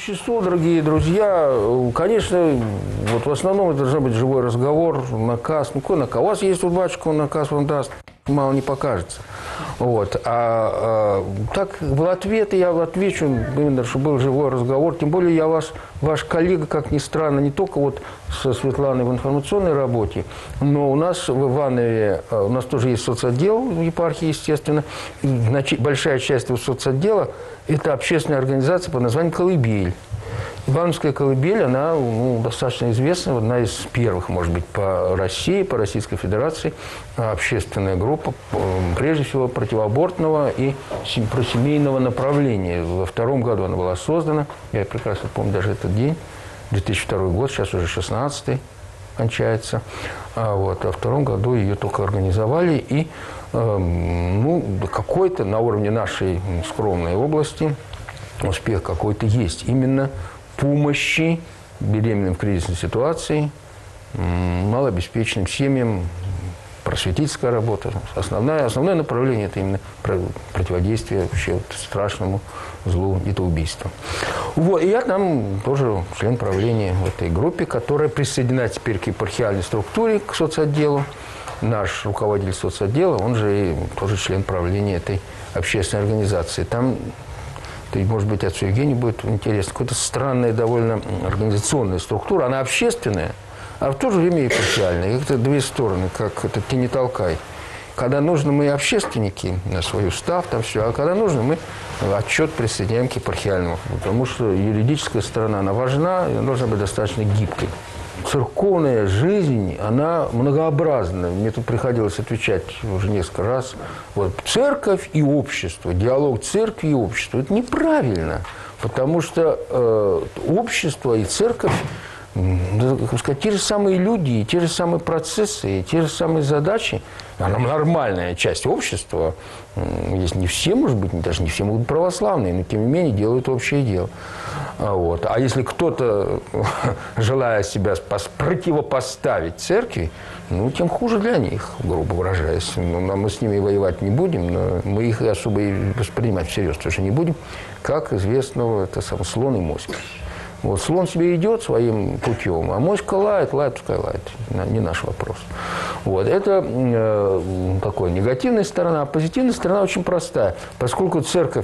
существу, дорогие друзья, конечно, вот в основном это должен быть живой разговор, наказ. Ну, какой наказ? У вас есть тут батюшка, он наказ вам даст, мало не покажется. Вот. Так, в ответ я отвечу, именно, что был живой разговор. Тем более я ваш коллега, как ни странно, не только вот со Светланой в информационной работе, но у нас в Иванове, у нас тоже есть соцотдел в епархии, естественно. И большая часть этого соцотдела – это общественная организация под названием «Колыбель». Ивановская колыбель, она достаточно известна, одна из первых, может быть, по России, по Российской Федерации, общественная группа, прежде всего, противоабортного и просемейного направления. Во 2002 году она была создана, я прекрасно помню даже этот день, 2002 год, сейчас уже 16-й кончается. Вот, а в 2002 году ее только организовали, и какой-то на уровне нашей скромной области успех какой-то есть. Именно помощи беременным в кризисной ситуации, малообеспеченным семьям, просветительская работа. Основное направление – это именно противодействие вообще страшному злу детоубийства. Вот. И я там тоже член правления в этой группе, которая присоединена теперь к епархиальной структуре, к соцотделу. Наш руководитель соцотдела, он же и тоже член правления этой общественной организации. Там, может быть, отцу Евгению будет интересно, какая-то странная довольно организационная структура. Она общественная, а в то же время епархиальная. Как-то две стороны, как это «ты не толкай». Когда нужно, мы общественники на свой устав, там все, а когда нужно, мы отчет присоединяем к епархиальному. Потому что юридическая сторона, она важна, и она должна быть достаточно гибкой. Церковная жизнь, она многообразна. Мне тут приходилось отвечать уже несколько раз. Вот, церковь и общество, диалог церкви и общества – это неправильно. Потому что общество и церковь, как сказать, те же самые люди, те же самые процессы, те же самые задачи. Она нормальная часть общества. Есть не все, может быть, даже не все могут быть православные, но тем не менее делают общее дело. Вот. А если кто-то, желая себя противопоставить церкви, тем хуже для них, грубо выражаясь. Мы с ними воевать не будем, но мы их особо и воспринимать всерьез тоже не будем. Как известно, это сам слон и моська. Вот слон себе идет своим путем, а моська лает, пускай лает. Не наш вопрос. Вот. Это такая негативная сторона. А позитивная сторона очень простая. Поскольку церковь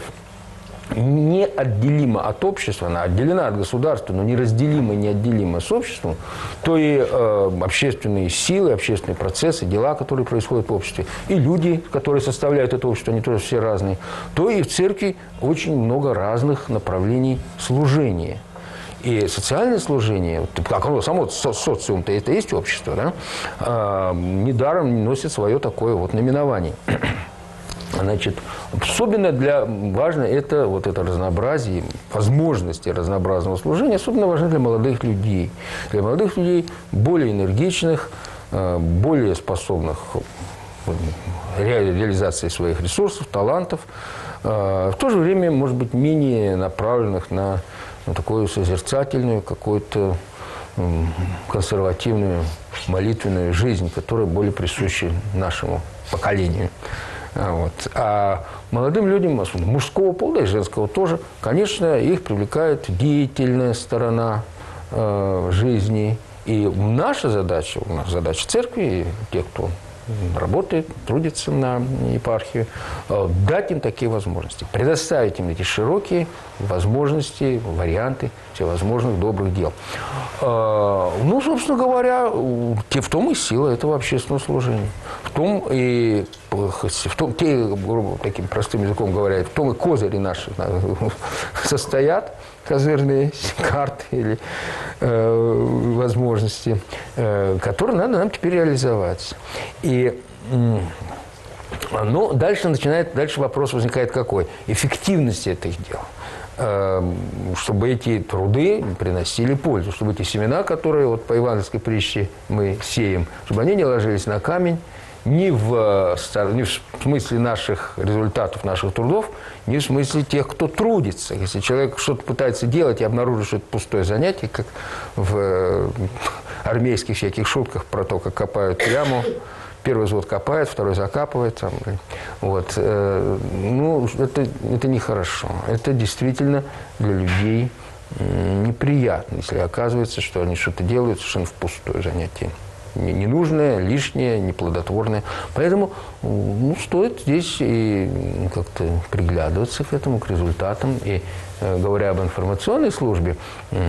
неотделима от общества, она отделена от государства, но неразделима и неотделима с обществом, то и общественные силы, общественные процессы, дела, которые происходят в обществе, и люди, которые составляют это общество, они тоже все разные, то и в церкви очень много разных направлений служения. И социальное служение, как оно само социум-то это есть общество, да, недаром носит свое такое вот наименование. Значит, особенно важно это разнообразие, возможности разнообразного служения, особенно важно для молодых людей. Для молодых людей более энергичных, более способных к реализации своих ресурсов, талантов, в то же время, может быть, менее направленных на такую созерцательную, какую-то консервативную, молитвенную жизнь, которая более присуща нашему поколению. Вот. А молодым людям, особенно мужского пола и женского тоже, конечно, их привлекает деятельная сторона жизни. И наша задача, у нас задача церкви, тех, кто работает, трудится на епархию, дать им такие возможности, предоставить им эти широкие возможности, варианты всевозможных добрых дел. Собственно говоря, в том и сила этого общественного служения. Таким простым языком говоря, в том и козыри наши состоят, козырные карты или возможности, которые надо нам теперь реализовать. И дальше вопрос возникает какой? Эффективности этих дел. Чтобы эти труды приносили пользу, чтобы эти семена, которые вот по евангельской притче мы сеем, чтобы они не ложились на камень, ни в смысле наших результатов, наших трудов, ни в смысле тех, кто трудится. Если человек что-то пытается делать и обнаружит, что это пустое занятие, как в армейских всяких шутках про то, как копают яму, первый взвод копает, второй закапывает. Вот. Это нехорошо. Это действительно для людей неприятно, если оказывается, что они что-то делают совершенно впустую занятие. Ненужное, лишнее, неплодотворное. Поэтому стоит здесь и как-то приглядываться к этому, к результатам. И говоря об информационной службе,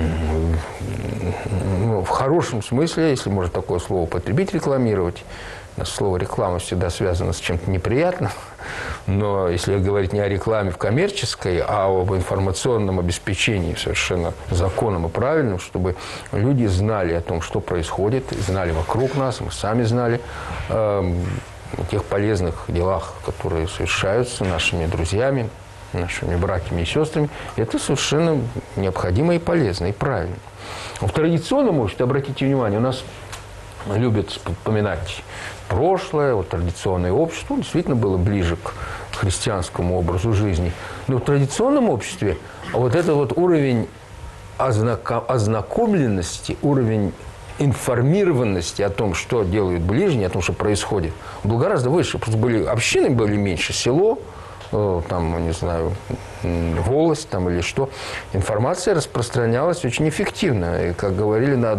в хорошем смысле, если можно такое слово употребить, рекламировать. Слово «реклама» всегда связано с чем-то неприятным. Но если говорить не о рекламе в коммерческой, а об информационном обеспечении совершенно законным и правильным, чтобы люди знали о том, что происходит, знали вокруг нас, мы сами знали о тех полезных делах, которые совершаются нашими друзьями, нашими братьями и сестрами, это совершенно необходимо и полезно, и правильно. В традиционном обществе, обратите внимание, у нас любят вспоминать прошлое, вот традиционное общество действительно было ближе к христианскому образу жизни. Но в традиционном обществе вот этот вот уровень ознакомленности, уровень информированности о том, что делают ближние, о том, что происходит, был гораздо выше. Просто общины были меньше, село, там, не знаю, волость там, или что. Информация распространялась очень эффективно. И, как говорили, в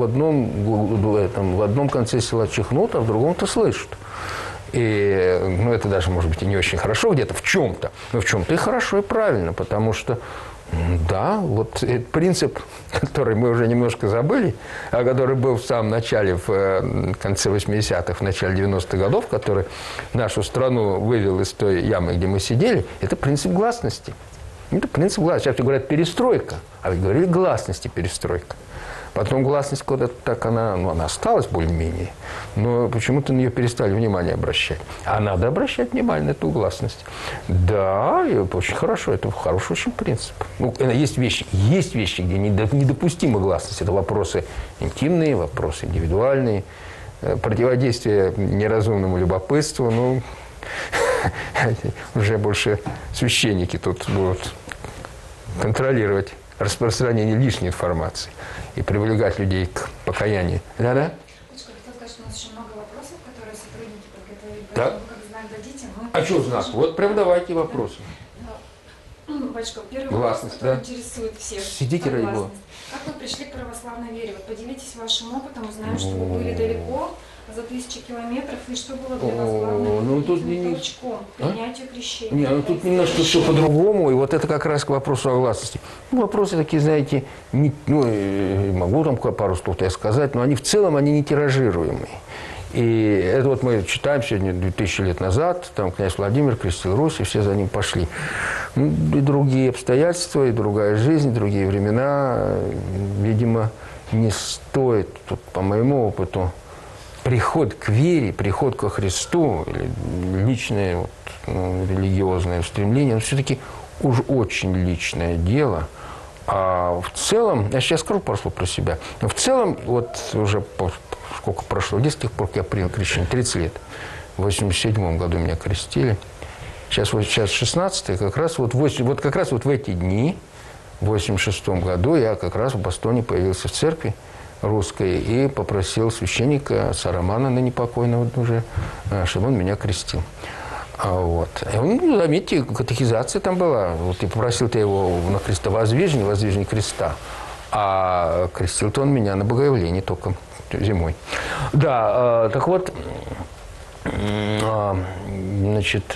одном конце села чихнут, а в другом-то слышат. И, это даже, может быть, и не очень хорошо где-то в чем-то, но в чем-то и хорошо, и правильно, потому что да, вот этот принцип, который мы уже немножко забыли, а который был в самом начале, в конце 80-х, в начале 90-х годов, который нашу страну вывел из той ямы, где мы сидели, это принцип гласности. Это принцип гласности. Сейчас говорят перестройка, а ведь говорили гласности перестройка. Потом гласность куда-то так, она осталась более-менее, но почему-то на нее перестали внимание обращать. А надо обращать внимание на эту гласность. Да, и это очень хорошо, это хороший очень принцип. Есть вещи, где недопустима гласность. Это вопросы интимные, вопросы индивидуальные, противодействие неразумному любопытству. Уже больше священники тут будут контролировать распространение лишней информации и привлекать людей к покаянию. Да-да? Хотел сказать, что у нас очень много вопросов, которые сотрудники подготовили. Так. Как знак дадите, мы... А что знак? Вот прям давайте вопросы. Батюшка, первый Гласность, вопрос, который да? интересует всех. Сидите, ради Бога. Как вы пришли к православной вере? Вот поделитесь вашим опытом, узнаем, что вы были далеко, за 1000 километров, и что было для вас главным толчком к принятию крещения? Нет, тут немножко все по-другому, и вот это как раз к вопросу о гласности. Вопросы такие, знаете, могу там пару слов сказать, но они в целом не тиражируемые. И это вот мы читаем сегодня 2000 лет назад, там князь Владимир крестил Русь, и все за ним пошли. И другие обстоятельства, и другая жизнь, другие времена, видимо, не стоит, тут, по моему опыту, приход к вере, приход ко Христу, или личное религиозное устремление, но все-таки уж очень личное дело. А в целом, я сейчас скажу пару слов про себя, но в целом, вот уже сколько прошло, с тех пор, как я принял крещение, 30 лет. В 87 году меня крестили. Сейчас 16-й, как раз вот в эти дни, в 86 году, я как раз в Бостоне появился в церкви русской и попросил священника, отца Романа, ныне покойного уже, чтобы он меня крестил. Вот. И он, заметьте, катехизация там была. Вот, и попросил-то его на крестовоздвижение, воздвижение креста. А крестил-то он меня на Богоявлении только зимой. Да, так вот, значит,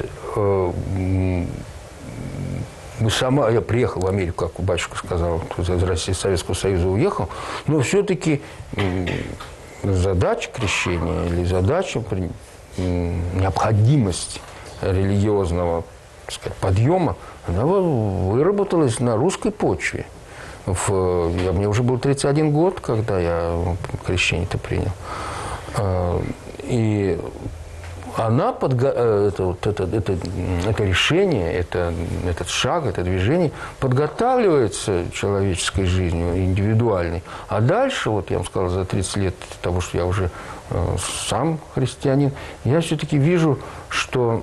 я приехал в Америку, как батюшка сказал, из России, Советского Союза уехал, но все-таки задача крещения или задача, необходимость религиозного, так сказать, подъема, она выработалась на русской почве. Мне уже был 31 год, когда я крещение-то принял. И она это решение, этот шаг, это движение подготавливается человеческой жизнью, индивидуальной. А дальше, вот я вам сказал, за 30 лет того, что я уже сам христианин, я все-таки вижу, что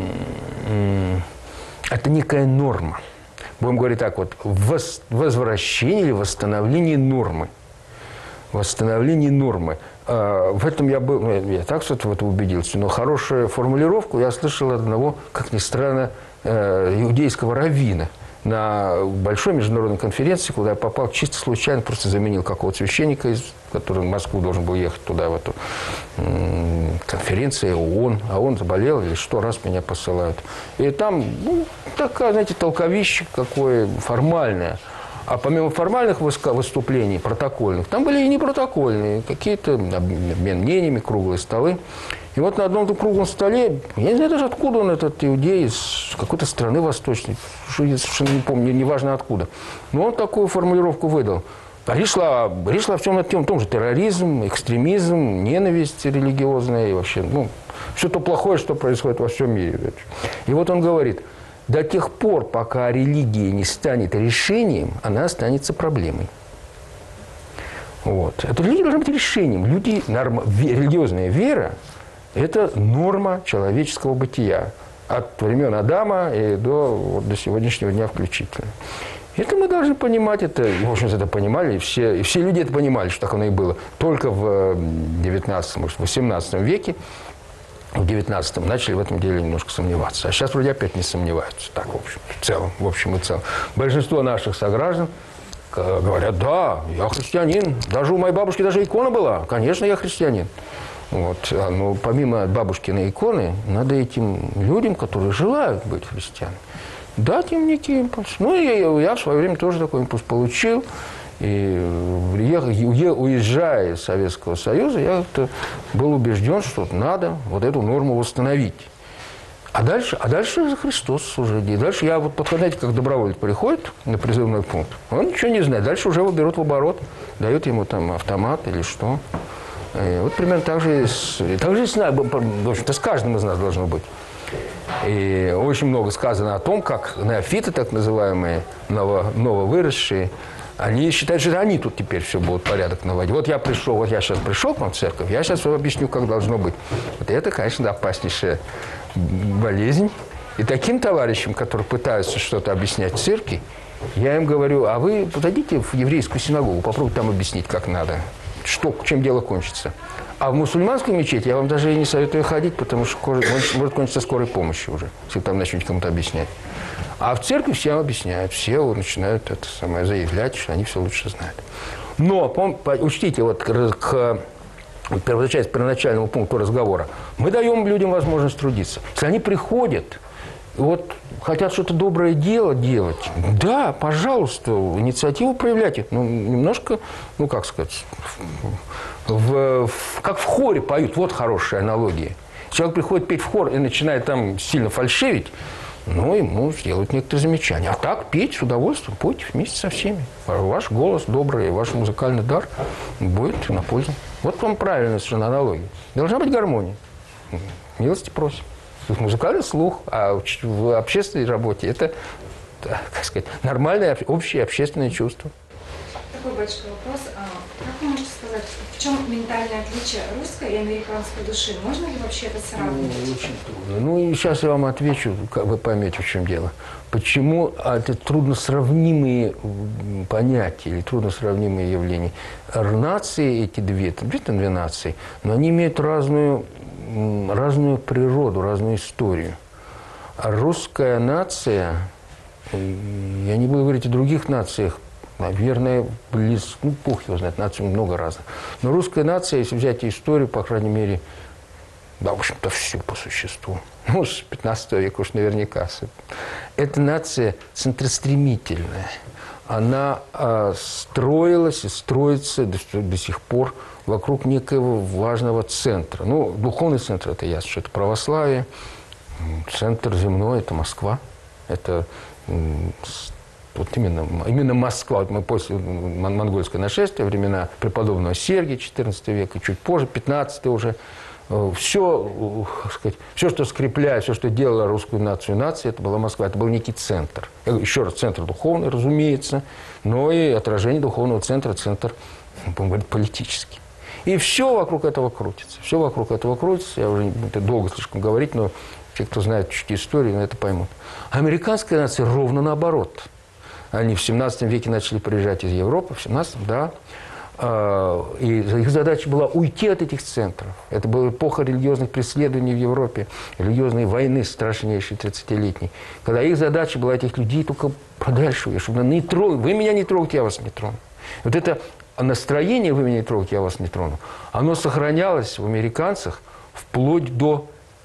это некая норма. Будем говорить так, вот возвращение или восстановление нормы. Восстановление нормы. В этом я так в это убедился, но хорошую формулировку я слышал от одного, как ни странно, иудейского раввина. на большой международной конференции, куда я попал чисто случайно, просто заменил какого-то священника, который в Москву должен был ехать туда, в эту конференцию ООН. А он заболел или что, раз меня посылают. И там, ну, такая, знаете, толковище какое формальное. А помимо формальных выступлений, протокольных, там были и непротокольные, какие-то обмен мнениями, круглые столы. И вот на одном круглом столе, я не знаю даже откуда он, этот иудей, из какой-то страны восточной, я совершенно не помню, неважно откуда. Но он такую формулировку выдал. Речь шла о всем том же терроризм, экстремизм, ненависть религиозная и вообще, ну, все то плохое, что происходит во всем мире. И вот он говорит: до тех пор, пока религия не станет решением, она останется проблемой. Вот. Эта религия должна быть решением. Религиозная вера – это норма человеческого бытия. От времен Адама и до сегодняшнего дня включительно. Это мы должны понимать, это, в общем, это понимали, и все люди это понимали, что так оно и было. Только в 19, может, 18 веке, в 19-м начали в этом деле немножко сомневаться. А сейчас вроде опять не сомневаются. Так, в общем и целом. Большинство наших сограждан говорят: да, я христианин. Даже у моей бабушки даже икона была. Конечно, я христианин. Вот. Но помимо бабушкиной иконы, надо этим людям, которые желают быть христианами, дать им некий импульс. Ну, я в свое время тоже такой импульс получил. И уезжая из Советского Союза, я был убежден, что надо вот эту норму восстановить. А дальше Христос служение. И дальше я вот знаете, как доброволец приходит на призывной пункт, он ничего не знает. Дальше уже его берут в оборот, дают ему там автомат или что. И вот примерно так же и с каждым из нас должно быть. И очень много сказано о том, как неофиты, так называемые, нововыросшие, они считают, что они тут теперь все будут порядок наводить. Вот я сейчас пришел к вам в церковь, я сейчас вам объясню, как должно быть. Вот это, конечно, опаснейшая болезнь. И таким товарищам, которые пытаются что-то объяснять в церкви, я им говорю: а вы подойдите в еврейскую синагогу, попробуйте там объяснить, как надо, чем дело кончится. А в мусульманскую мечеть я вам даже и не советую ходить, потому что может кончиться скорой помощью уже, если там начнете кому-то объяснять. А в церкви всем объясняют, все начинают это самое заявлять, что они все лучше знают. Но учтите, вот возвращаясь к первоначальному пункту разговора, мы даем людям возможность трудиться. Если они приходят, вот хотят что-то доброе дело делать, да, пожалуйста, инициативу проявляйте. Ну, немножко, ну, как сказать, как в хоре поют, вот хорошая аналогия. Человек приходит петь в хор и начинает там сильно фальшивить, ну, ему сделают некоторые замечания. А так петь с удовольствием, пойте вместе со всеми. Ваш голос добрый, ваш музыкальный дар будет на пользу. Вот вам правильная совершенно аналогия. Должна быть гармония. Милости просим. Музыкальный слух, а в общественной работе это, как сказать, нормальное общее общественное чувство. Такой батюшка вопрос. Как вы можете сказать, в чем ментальное отличие русской и американской души? Можно ли вообще это сравнивать? Очень трудно. Ну, и сейчас я вам отвечу, как вы поймете, в чем дело. Почему это трудносравнимые понятия или трудносравнимые явления. Нации эти две нации, но они имеют разную природу, разную историю. А русская нация, я не буду говорить о других нациях, наверное, Бог его знает, наций много разных. Но русская нация, если взять историю, по крайней мере, да, в общем-то, всю по существу, ну, с 15 века уж наверняка. Эта нация центростремительная. Она строилась и строится до сих пор вокруг некоего важного центра. Ну, духовный центр – это ясно, что это православие. Центр земной – это Москва. Это вот именно Москва. Вот мы после монгольского нашествия, времена преподобного Сергия, XIV век, и чуть позже, XV уже, все, что скрепляет, все, что делало русскую нацию нацией, это была Москва. Это был некий центр. Еще раз, центр духовный, разумеется, но и отражение духовного центра, центр, будем говорить, политический. И все вокруг этого крутится. Все вокруг этого крутится. Я уже это долго слишком говорить, но те, кто знает чуть историю, это поймут. Американская нация ровно наоборот. Они в 17 веке начали приезжать из Европы, в 17-м, да. И их задача была уйти от этих центров. Это была эпоха религиозных преследований в Европе, религиозной войны страшнейшей 30-летней. Когда их задача была этих людей только подальше, чтобы не трогать. Вы меня не трогайте, я вас не трону. Вот это настроение «вы меня не трогайте, я вас не трону», оно сохранялось в американцах вплоть до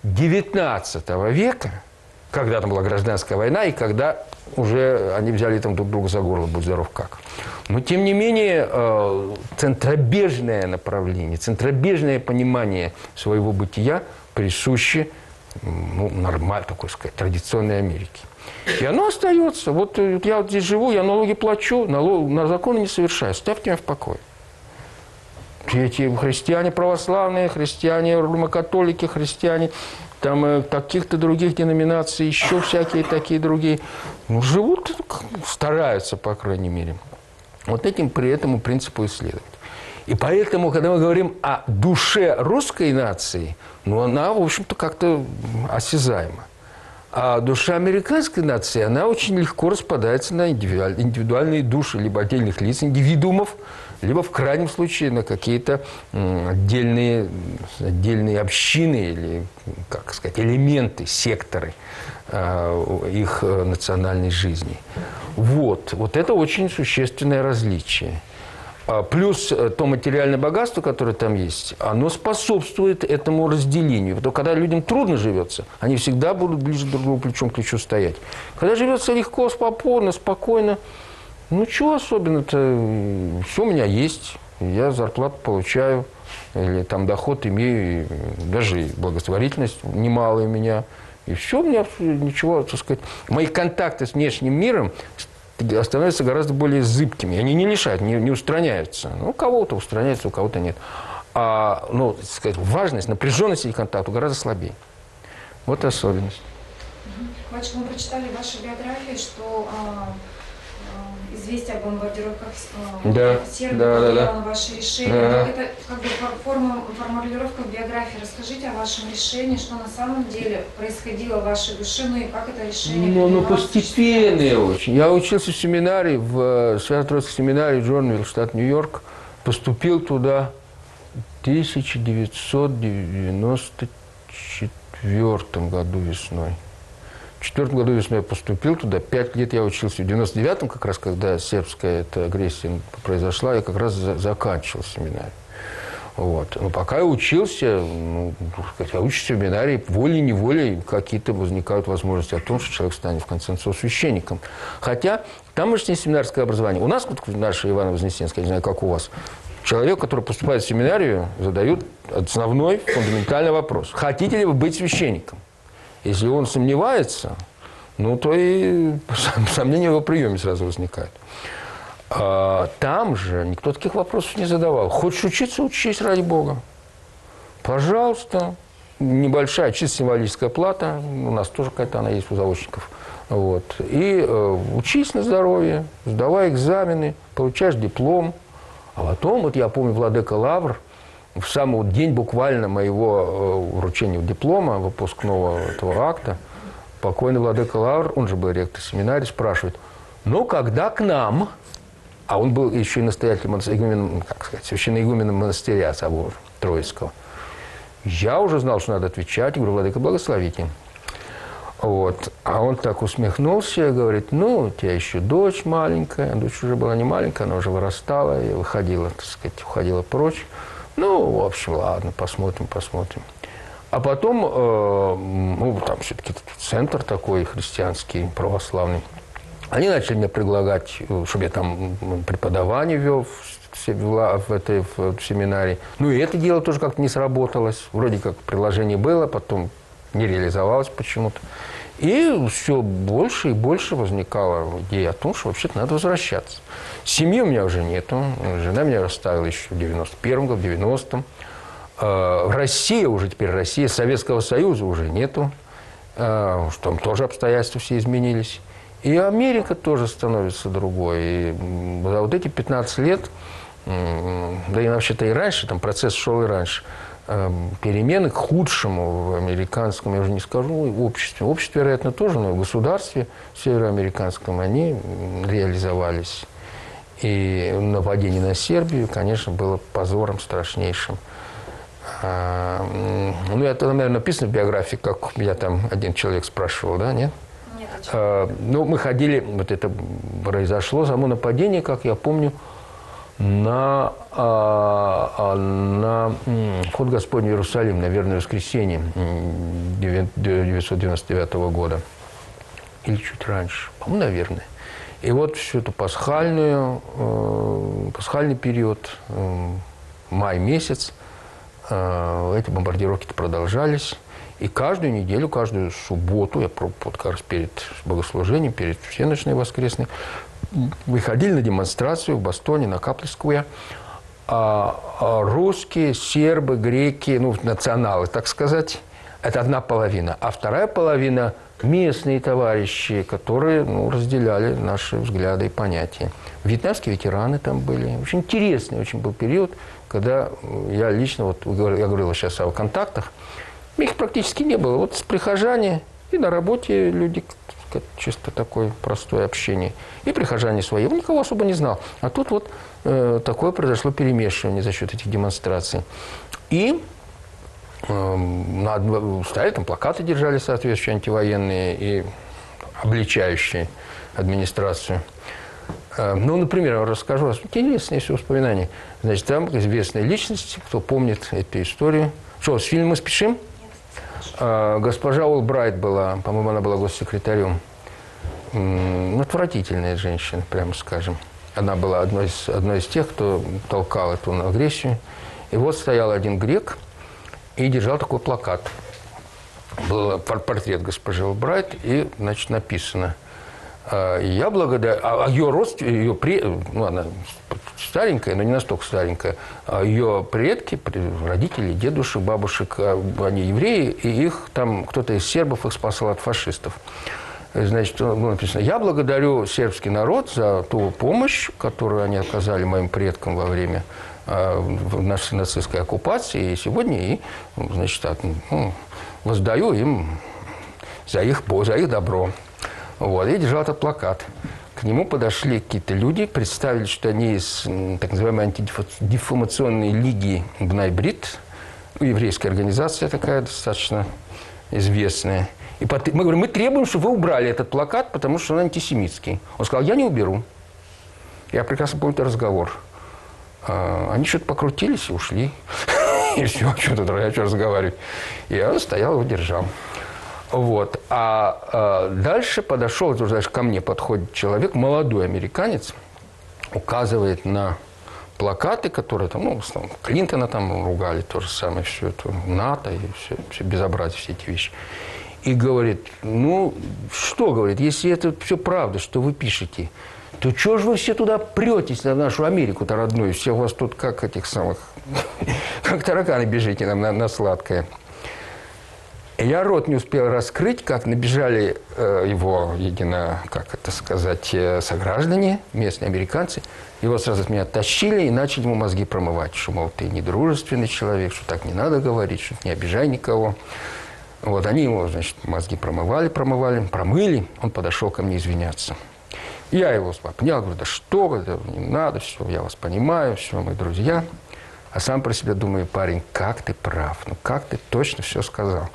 XIX века, когда там была гражданская война, и когда уже они взяли там друг друга за горло, будь здоров как. Но, тем не менее, центробежное направление, центробежное понимание своего бытия присуще нормальной, такой сказать, традиционной Америке. И оно остается. Вот я вот здесь живу, я налоги плачу, на законы не совершаю. Ставьте меня в покое. Эти христиане православные, христиане римокатолики, христиане там каких-то других деноминаций, еще всякие такие другие, ну, живут, стараются, по крайней мере, вот этим при этому принципу исследовать. И поэтому, когда мы говорим о душе русской нации, ну, она, в общем-то, как-то осязаема. А душа американской нации, она очень легко распадается на индивидуальные души либо отдельных лиц, индивидуумов, либо в крайнем случае на какие-то отдельные общины или, как сказать, элементы, секторы их национальной жизни. Вот это очень существенное различие. Плюс то материальное богатство, которое там есть, оно способствует этому разделению. Потому что когда людям трудно живется, они всегда будут ближе друг к другу плечом к плечу стоять. Когда живется легко, спокойно, ну, чего особенно-то? Все у меня есть, я зарплату получаю, или там доход имею, и даже благотворительность немалая у меня. И все, у меня ничего, так сказать, мои контакты с внешним миром становятся гораздо более зыбкими. Они не лишают, не устраняются. Ну, у кого-то устраняются, у кого-то нет. Ну, так сказать, важность, напряженность этих контактов гораздо слабее. Вот особенность. Батюшка, мы прочитали в вашей биографии, что известие о бомбардировках Сербии повлияло на ваше решение. Да. Это как бы формулировка в биографии. Расскажите о вашем решении, что на самом деле происходило в вашей душе, ну и как это решение принималось? Постепенно очень. Я учился в семинарии, в Свято-Троицкой семинарии Джонвилл, штат Нью-Йорк. Поступил туда в 1994 году весной. В 1994 году весной я поступил туда, 5 лет я учился. В 1999-м, как раз, когда сербская эта агрессия произошла, я как раз заканчивал семинарию. Вот. Но пока я учился, я учусь в семинарии, волей-неволей какие-то возникают возможности о том, что человек станет, в конце концов, священником. Хотя тамошнее семинарское образование, у нас, вот, наше Ивано-Вознесенское, я не знаю, как у вас, человек, который поступает в семинарию, задают основной, фундаментальный вопрос. Хотите ли вы быть священником? Если он сомневается, ну, то и сомнения в его приеме сразу возникают. Там же никто таких вопросов не задавал. Хочешь учиться, учись ради Бога. Пожалуйста. Небольшая, чисто символическая плата. У нас тоже какая-то она есть у заочников. Вот. И учись на здоровье, сдавай экзамены, получаешь диплом. А потом, вот я помню, владыка Лавр, в самый день буквально моего вручения диплома, выпускного этого акта, покойный владыка Лавр, он же был ректор семинарии, спрашивает, ну, когда к нам, а он был еще и настоятелем, священноигуменом монастыря собора Троицкого, я уже знал, что надо отвечать, говорю, владыка, благословите. Вот. А он так усмехнулся и говорит, ну, у тебя еще дочь маленькая, дочь уже была не маленькая, она уже вырастала и выходила, так сказать, уходила прочь. Ну, в общем, ладно, посмотрим. А потом, там все-таки центр такой христианский, православный. Они начали мне предлагать, чтобы я там преподавание вел в семинарии. Ну, и это дело тоже как-то не сработалось. Вроде как предложение было, потом не реализовалось почему-то. И все больше и больше возникала идея о том, что вообще-то надо возвращаться. Семьи у меня уже нету. Жена меня оставила еще в 91-м году, в 90-м. Россия уже теперь Россия. Советского Союза уже нету. Что там тоже обстоятельства все изменились. И Америка тоже становится другой. И за вот эти 15 лет, да и вообще-то и раньше, там процесс шел и раньше, перемены к худшему в американском, я уже не скажу, обществе. В обществе, вероятно, тоже, но в государстве североамериканском они реализовались. И нападение на Сербию, конечно, было позором страшнейшим. Ну, это, наверное, написано в биографии, как меня там один человек спрашивал, да, нет? Нет. Ну, мы ходили, вот это произошло, само нападение, как я помню, на вход Господень в Иерусалим, наверное, воскресенье 999 года. Или чуть раньше, по-моему, наверное. И вот всю эту пасхальный период, май месяц, эти бомбардировки продолжались. И каждую неделю, каждую субботу, я вот как раз перед богослужением, перед всеночной воскресной, выходили на демонстрацию в Бостоне, на Капль-сквер. Русские, сербы, греки, ну, националы, так сказать, это одна половина. А вторая половина – местные товарищи, которые, ну, разделяли наши взгляды и понятия. Вьетнамские ветераны там были. Очень интересный очень был период, когда я лично, вот я говорил сейчас о контактах, их практически не было. Вот прихожане и на работе люди, чисто такое простое общение. И прихожане свои. Он никого особо не знал. А тут вот такое произошло перемешивание за счет этих демонстраций. И стояли там плакаты, держали соответствующие антивоенные и обличающие администрацию. Ну, например, я расскажу, интересные все воспоминания. Значит, там известные личности, кто помнит эту историю. Что, с фильмом мы спешим? Госпожа Олбрайт была, по-моему, она была госсекретарем. Отвратительная женщина, прямо скажем. Она была одной из тех, кто толкал эту агрессию. И вот стоял один грек и держал такой плакат. Был портрет госпожи Олбрайт, и, значит, написано: «Я благодарю...» А ее ну, она старенькая, но не настолько старенькая. Ее предки, родители, дедушек, бабушек, они евреи, и их там кто-то из сербов их спасал от фашистов. Значит, было написано: «Я благодарю сербский народ за ту помощь, которую они оказали моим предкам во время нашей нацистской оккупации, и сегодня значит, воздаю им за их добро». Вот, и держал этот плакат. К нему подошли какие-то люди, представили, что они из так называемой антидефамационной лиги Бнай-Брит, еврейская организация такая достаточно известная. И мы говорим: мы требуем, чтобы вы убрали этот плакат, потому что он антисемитский. Он сказал: я не уберу. Я прекрасно помню этот разговор. Они что-то покрутились и ушли. И все, что тут разговаривать. И он стоял, его держал. Вот. А дальше подошел, уже ко мне подходит человек, молодой американец, указывает на плакаты, которые там, ну, в основном Клинтона там ругали, то же самое, все это, НАТО и все безобразие, все эти вещи. И говорит: ну, что, говорит, если это все правда, что вы пишете, то чего же вы все туда претесь, на нашу Америку-то родную, все у вас тут как этих самых, как тараканы бежите нам на сладкое. Я рот не успел раскрыть, как набежали его, как это сказать, сограждане, местные американцы. Его сразу от меня тащили и начали ему мозги промывать, что, мол, ты недружественный человек, что так не надо говорить, что не обижай никого. Вот, они его, значит, мозги промыли, он подошел ко мне извиняться. Я его обнял, говорю: да что вы, да не надо, все, я вас понимаю, все, мы друзья. А сам про себя думаю: парень, как ты прав, ну как ты точно все сказал.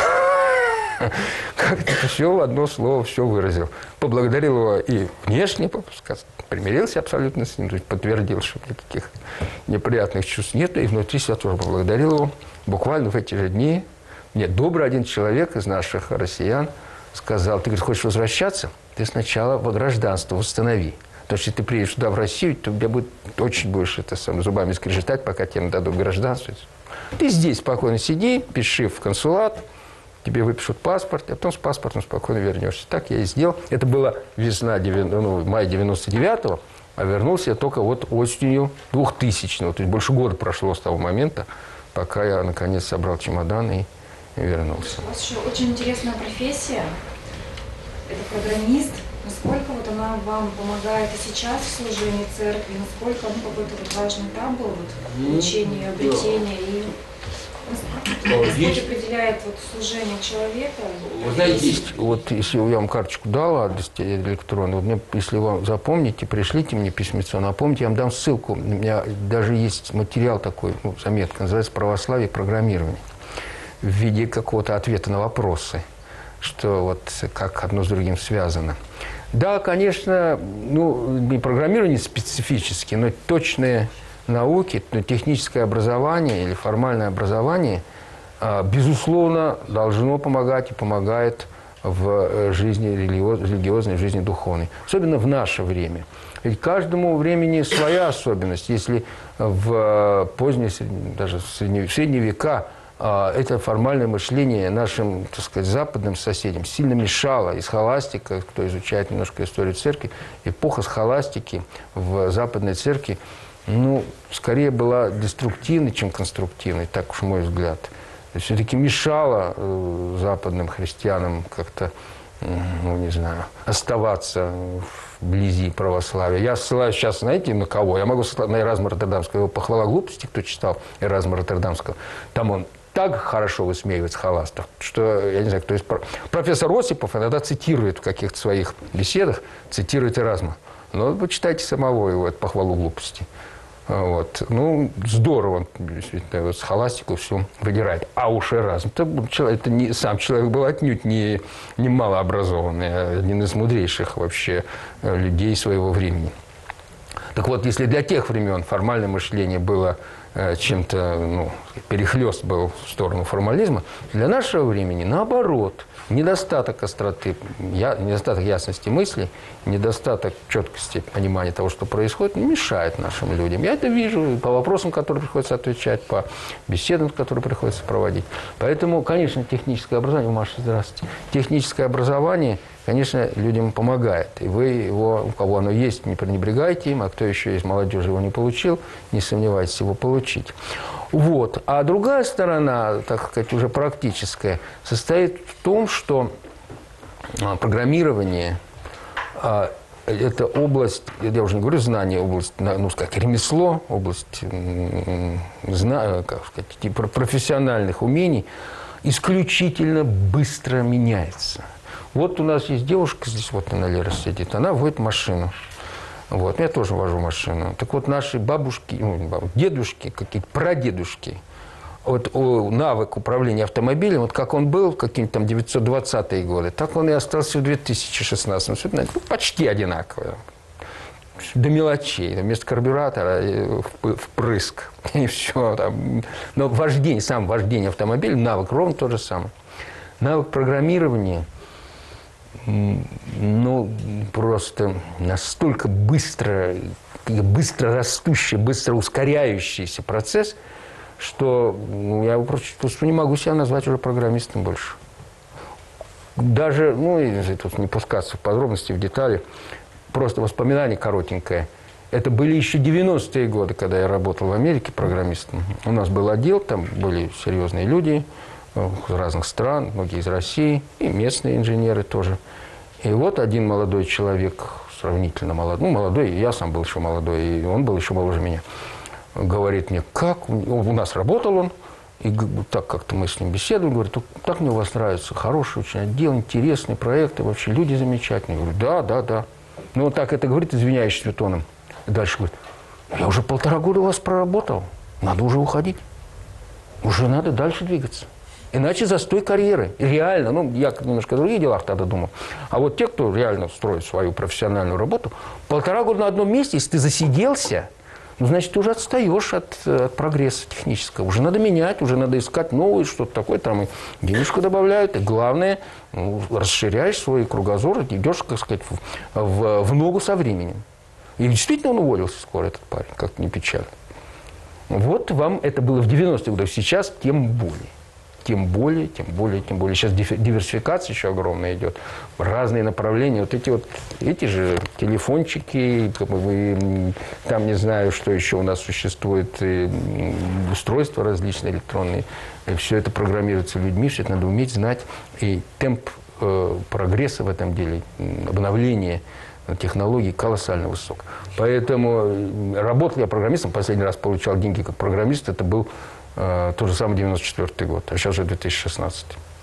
Как ты все в одно слово все выразил. Поблагодарил его и внешне, примирился абсолютно с ним, то есть подтвердил, что никаких неприятных чувств нет, и внутри себя тоже поблагодарил его. Буквально в эти же дни мне добрый один человек из наших россиян сказал: ты, говорит, хочешь возвращаться? Ты сначала гражданство восстанови. Потому что если ты приедешь туда, в Россию, то у тебя будет очень будешь зубами скрежетать, пока тебе дадут гражданство. Ты здесь спокойно сиди, пиши в консулат, тебе выпишут паспорт, а потом с паспортом спокойно вернешься. Так я и сделал. Это была весна, мая 99-го, а вернулся я только вот осенью 2000-го. То есть больше года прошло с того момента, пока я наконец собрал чемодан и вернулся. У вас еще очень интересная профессия. Это программист. Насколько вот она вам помогает и сейчас в служении церкви? Насколько какой-то вот важный этап был вот, обучение, обретение и Господь определяет вот служение человека? Вы знаете, есть, вот если я вам карточку дал, адрес электронный, вот мне, если вы запомните, пришлите мне письмецо, напомните, я вам дам ссылку. У меня даже есть материал такой, ну, заметка, называется «Православие и программирование», в виде какого-то ответа на вопросы, что вот как одно с другим связано. Да, конечно, ну, не программирование специфически, но точные науки, но техническое образование или формальное образование, безусловно, должно помогать и помогает в жизни религиозной, в жизни духовной. Особенно в наше время. Ведь каждому времени своя особенность. Если в поздние, даже в средние века это формальное мышление нашим, так сказать, западным соседям сильно мешало. И схоластика, кто изучает немножко историю церкви, эпоха схоластики в западной церкви, ну, скорее была деструктивной, чем конструктивной, так уж мой взгляд. Все-таки мешало западным христианам как-то, ну, не знаю, оставаться вблизи православия. Я ссылаюсь сейчас, знаете, на кого? Я могу ссылаться на Эразма Роттердамского. Его «Похвала глупости», кто читал Эразма Роттердамского, там он так хорошо высмеивает схоластов, что, я не знаю, кто из... Профессор Осипов иногда цитирует в каких-то своих беседах, цитирует Эразма. Но вы почитайте самого его, это «Похвалу глупости». Вот. Ну, здорово, он действительно вот схоластику всю выдирает. А уж Эразм, это не, сам человек был отнюдь не малообразованный, а один из мудрейших вообще людей своего времени. Так вот, если для тех времен формальное мышление было чем-то, ну, перехлёст был в сторону формализма, для нашего времени наоборот. Недостаток остроты, недостаток ясности мысли, недостаток четкости понимания того, что происходит, мешает нашим людям. Я это вижу по вопросам, которые приходится отвечать, по беседам, которые приходится проводить. Поэтому, конечно, техническое образование, Маша, здравствуйте, техническое образование, конечно, людям помогает. И вы его, у кого оно есть, не пренебрегайте им, а кто еще из молодежи его не получил, не сомневайтесь его получить. Вот. А другая сторона, так сказать, уже практическая, состоит в том, что программирование – это область, я уже не говорю знание, область, ну, сказать, ремесло, область, как сказать, профессиональных умений, исключительно быстро меняется. Вот у нас есть девушка, здесь вот она, Лера, сидит, она водит машину. Вот. Я тоже вожу машину. Так вот, наши бабушки, дедушки, какие-то прадедушки, вот навык управления автомобилем, вот как он был в какие-то там 920-е годы, так он и остался в 2016-м. Почти одинаково. До мелочей. Вместо карбюратора впрыск. И все. Там. Но вождение, сам вождение автомобиля, навык ровно тот же самый. Навык программирования, ну, просто настолько быстро растущий, быстро ускоряющийся процесс, что я просто не могу себя назвать уже программистом больше. Даже, ну, тут не пускаться в подробности, в детали, просто воспоминание коротенькое. Это были еще 90-е годы, когда я работал в Америке программистом. У нас был отдел, там были серьезные люди из разных стран, многие из России, и местные инженеры тоже. И вот один молодой человек, сравнительно молодой, ну, молодой, я сам был еще молодой, и он был еще моложе меня, говорит мне, как, у нас работал он, и так как-то мы с ним беседуем, говорит, так мне у вас нравится, хороший очень отдел, интересные проекты, вообще люди замечательные. Я говорю, да. Ну, вот так это говорит, извиняющимся тоном. И дальше говорит, я уже 1,5 года у вас проработал, надо уже уходить, уже надо дальше двигаться. Иначе застой карьеры. И реально, ну, я немножко о других делах тогда думал. А вот те, кто реально строит свою профессиональную работу, 1,5 года на одном месте, если ты засиделся, ну, значит, ты уже отстаешь от прогресса технического. Уже надо менять, уже надо искать новое, что-то такое. Там и денежку добавляют. И главное, ну, расширяешь свой кругозор, идешь, как сказать, в ногу со временем. И действительно он уволился скоро, этот парень, как ни печально. Вот вам это было в 90-е годы. Сейчас тем более. Тем более. Сейчас диверсификация еще огромная идет. Разные направления. Вот эти же телефончики, там не знаю, что еще у нас существует, устройства различные электронные. Все это программируется людьми, все это надо уметь знать. И темп прогресса в этом деле, обновления технологий колоссально высок. Поэтому работал я программистом, последний раз получал деньги как программист, это был то же самое 94 год, а сейчас уже 2016.